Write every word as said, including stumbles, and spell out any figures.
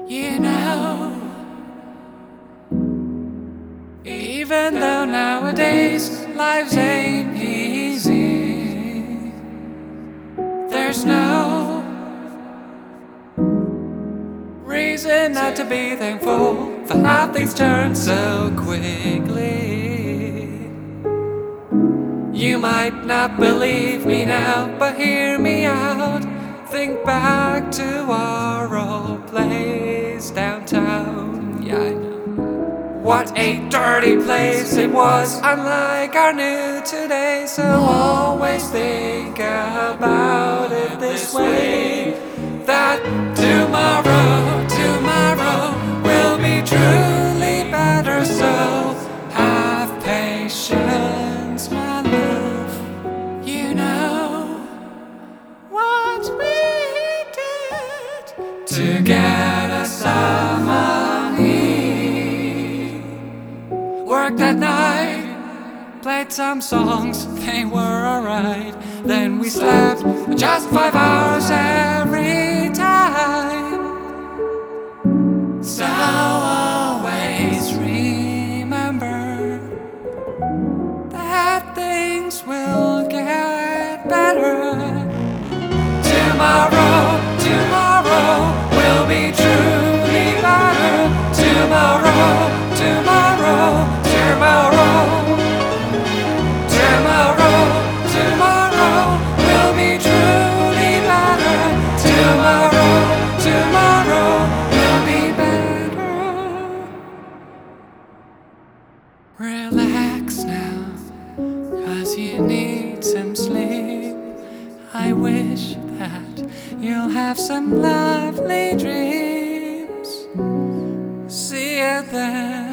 You know, even though nowadays lives ain't easy, there's no reason not to be thankful for how things turn so quickly. You might not believe me now, but hear me out. Think back to our old place downtown. Yeah, I know. What a dirty place it was, unlike our new today. So always think about it this way, that tomorrow, tomorrow will be truly better. So have patience, my love. You know what we did to get us some money. Worked that night, played some songs, they were alright. Then we slept just five hours every time. So always remember that things will get better. Tomorrow, tomorrow will be truly better. Tomorrow, tomorrow, tomorrow, tomorrow, tomorrow will be truly better. Tomorrow, tomorrow will be better. Relax now, 'cause you need some sleep. I wish that you'll have some lovely dreams. See you then.